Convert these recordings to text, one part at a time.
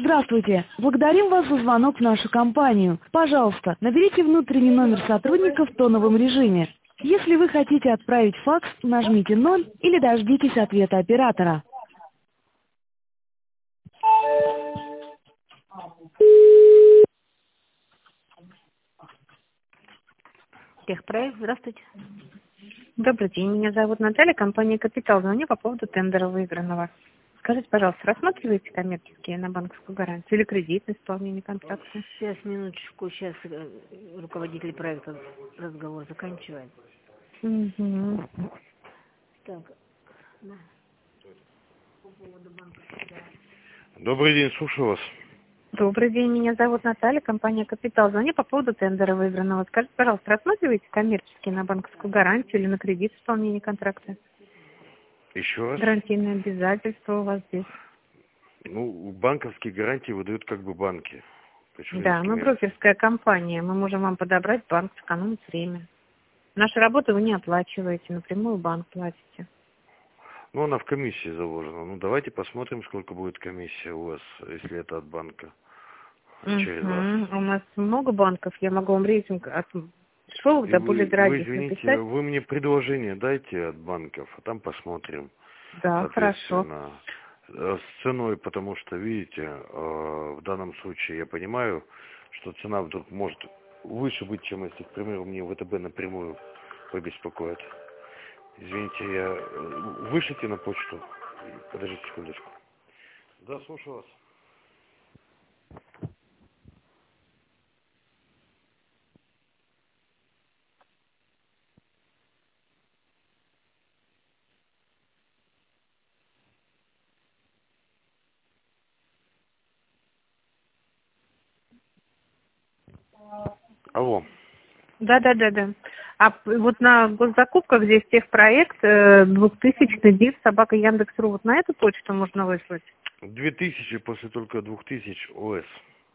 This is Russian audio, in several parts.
Здравствуйте. Благодарим вас за звонок в нашу компанию. Пожалуйста, наберите внутренний номер сотрудника в тоновом режиме. Если вы хотите отправить факс, нажмите 0 или дождитесь ответа оператора. Техпроект, здравствуйте. Добрый день, меня зовут Наталья, компания «Капитал». Звоню по поводу тендера выигранного. Скажите, пожалуйста, рассматриваете коммерческие на банковскую гарантию или кредит на исполнение контракта? Сейчас, минуточку, сейчас руководитель проекта разговор заканчивает. Угу. Так, да. Добрый день, слушаю вас. Добрый день, меня зовут Наталья, компания «Капитал». Звоню по поводу тендера выигранного. Скажите, пожалуйста, рассматриваете коммерческие на банковскую гарантию или на кредит в исполнении контракта? Еще раз. Гарантийные обязательства у вас здесь. Ну, банковские гарантии выдают как бы банки. Причем Да, здесь мы брокерская компания. Мы можем вам подобрать банк, сэкономить время. Наши работы вы не оплачиваете, напрямую в банк платите. Ну, она в комиссии заложена. Ну, давайте посмотрим, сколько будет комиссия у вас, если это от банка. Через вас. У нас много банков. Я могу вам рейтинг от дешевых до более Вы дорогих извините, написать. вы мне предложение дайте от банков, а там посмотрим. Да, хорошо. С ценой, потому что, видите, в данном случае я понимаю, что цена вдруг может выше быть, чем если, к примеру, мне ВТБ напрямую побеспокоит. Извините, вышлите на почту. Подождите секундочку. Да, слушаю вас. Алло. Да. А вот на госзакупках здесь техпроект 2000 ДИВ собака Яндекс.ру. Вот на эту почту можно выслать? 2000 после только 2000 ОС.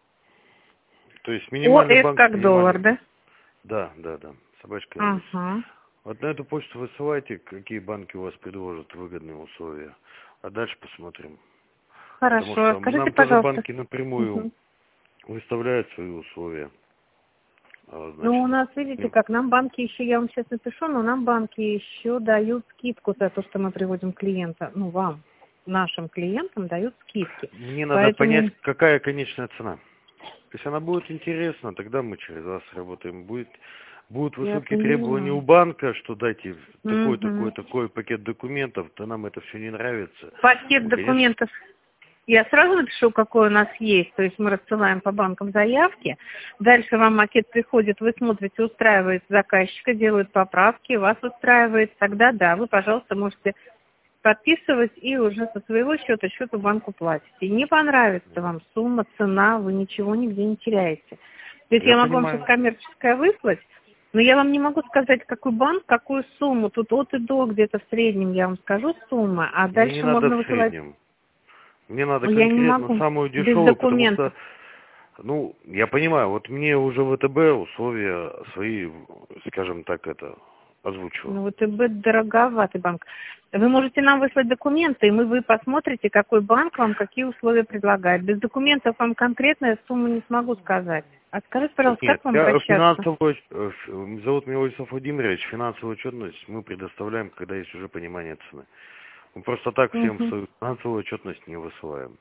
То есть минимальный ОС банк. как доллар, да? Да. Собачка Яндекс. Ага. Вот на эту почту высылайте, какие банки у вас предложат выгодные условия. А дальше посмотрим. Потому Хорошо. что Скажите, нам тоже пожалуйста. банки напрямую выставляют свои условия. Ну, у нас, Значит, видите, как нам банки еще, я вам сейчас напишу, но нам банки еще дают скидку за то, что мы приводим клиента. Ну, вам, нашим клиентам дают скидки. мне надо Поэтому... понять, какая конечная цена. Если она будет интересна, тогда мы через вас работаем. Будут высокие требования у банка, что дайте такой пакет документов, то нам это все не нравится. Пакет Ну, документов. Я сразу напишу, какой у нас есть. То есть мы рассылаем по банкам заявки. Дальше вам макет приходит, вы смотрите, устраивает заказчика, делают поправки, вас устраивает. Тогда да, вы, пожалуйста, можете подписывать и уже со своего счету банку платите. Не понравится вам сумма, цена, вы ничего нигде не теряете. То есть я могу вам сейчас коммерческое выслать, но я вам не могу сказать, какой банк, какую сумму. Тут от и до где-то в среднем я вам скажу сумму, а дальше не надо можно в высылать. среднем. Мне надо Я не конкретно могу. самую Без дешевую, потому документов. что, ну, я понимаю, вот мне уже ВТБ условия свои, скажем так, озвучил. Ну, ВТБ дороговатый банк. Вы можете нам выслать документы, и вы посмотрите, какой банк вам какие условия предлагает. Без документов вам конкретную сумму не смогу сказать. А скажите, пожалуйста, Нет, как вам обращаться? зовут меня Владислав Владимирович, финансовую отчетность мы предоставляем, когда есть уже понимание цены. Мы просто так всем свою финансовую отчетность не высылаем.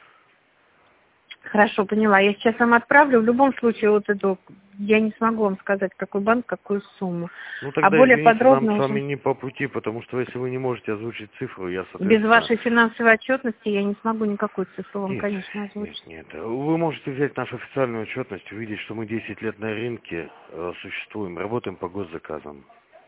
Хорошо, поняла. Я сейчас вам отправлю. В любом случае, вот эту, я не смогу вам сказать, какой банк, какую сумму. Ну тогда, более извините, подробно нам с уже... вами не по пути, потому что если вы не можете озвучить цифру, я, соответственно... Без вашей финансовой отчетности я не смогу никакую цифру вам, конечно, озвучить. Нет. Вы можете взять нашу официальную отчетность, увидеть, что мы 10 лет на рынке существуем, работаем по госзаказам.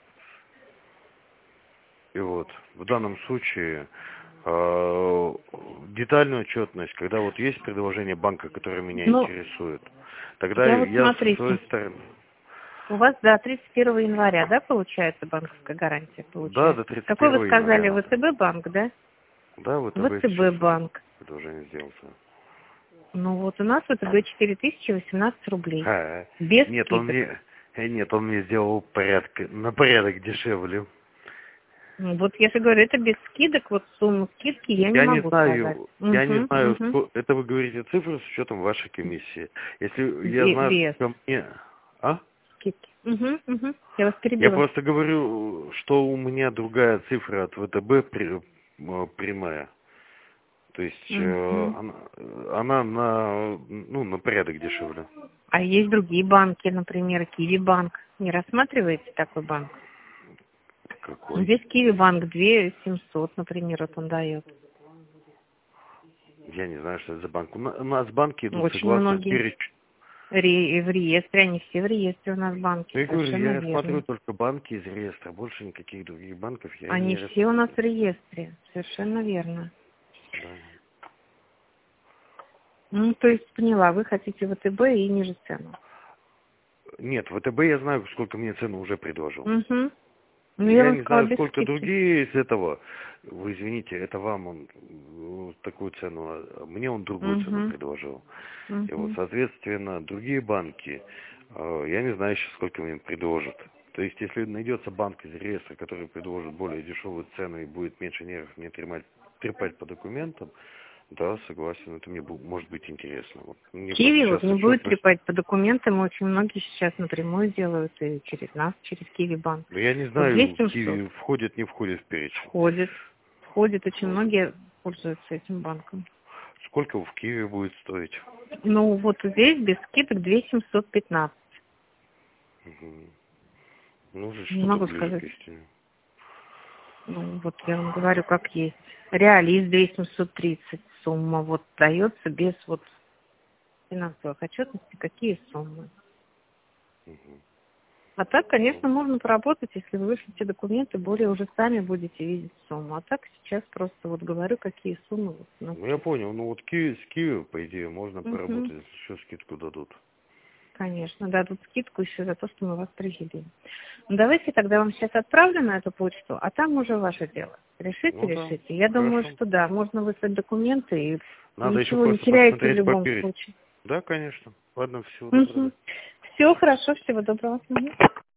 И вот, в данном случае, детальную отчетность, когда вот есть предложение банка, которое меня интересует, тогда я со своей стороны... У вас до 31 января, да, получается банковская гарантия? Да, до 31 января. Какой вы сказали, ВТБ банк, да? Да, ВТБ банк. Предложение сделался. Ну вот у нас ВТБ 4018 рублей. Без скидок. Нет, он мне сделал на порядок дешевле. Ну, вот я же говорю, это без скидок, вот сумму скидки я не могу сказать. Я не знаю, это вы говорите цифры с учетом вашей комиссии. Если я знаю, Без что ко мне... А? скидки. Я вас Я перебила. просто говорю, что у меня другая цифра от ВТБ прямая. То есть она на порядок дешевле. А есть другие банки, например, Киви банк. Не рассматриваете такой банк? Какой? Здесь Киви банк 2700, например, вот он дает. Я не знаю, что это за банк. У нас банки идут Очень согласно многие. перечню. В реестре, они все в реестре у нас банки. Я говорю, Совершенно я верно. рассматриваю только банки из реестра, больше никаких других банков я Они не все у нас в рассматриваю. реестре. Совершенно верно. Да. Ну, то есть, поняла, вы хотите ВТБ и ниже цену. Нет, ВТБ я знаю, сколько мне цену уже предложил. Ну, Я вам не сказала, знаю, без сколько скидки. другие из этого. Вы извините, это вам он такую цену, а мне он другую цену предложил. И вот, соответственно, другие банки, я не знаю еще, сколько мне предложат. То есть, если найдется банк из реестра, который предложит более дешевую цену и будет меньше нервов мне трепать по документам, да, согласен, это мне может быть интересно. Вот, Киви вот не будет трепать по документам, очень многие сейчас напрямую делают и через нас, через Киви банк. Но я не Вот знаю, 2700. Киви входит, не входит в перечень. Входит, очень многие пользуются этим банком. Сколько в Киеве будет стоить? Ну, вот здесь без скидок 2715. Ну, уже Не что-то могу ближе сказать. к истине. Ну, вот я вам говорю, как есть. Реалист 2730 сумма вот дается без вот финансовых отчетностей, какие суммы. А так, конечно, можно поработать, если вы вышлите документы, более уже сами будете видеть сумму. А так сейчас просто вот говорю, какие суммы. Вот у нас Ну, я понял. Ну, вот с Киви, по идее, можно поработать, еще скидку дадут. Конечно, дадут скидку еще за то, что мы вас привели. Ну, давайте тогда вам сейчас отправлю на эту почту, а там уже ваше дело. Решите, Ну, решите. да. Я думаю, Хорошо. что да, можно выслать документы и Надо еще ничего не просто теряете в посмотреть по любом перечню. случае. Да, конечно. Ладно, всего доброго. Все хорошо, всего доброго.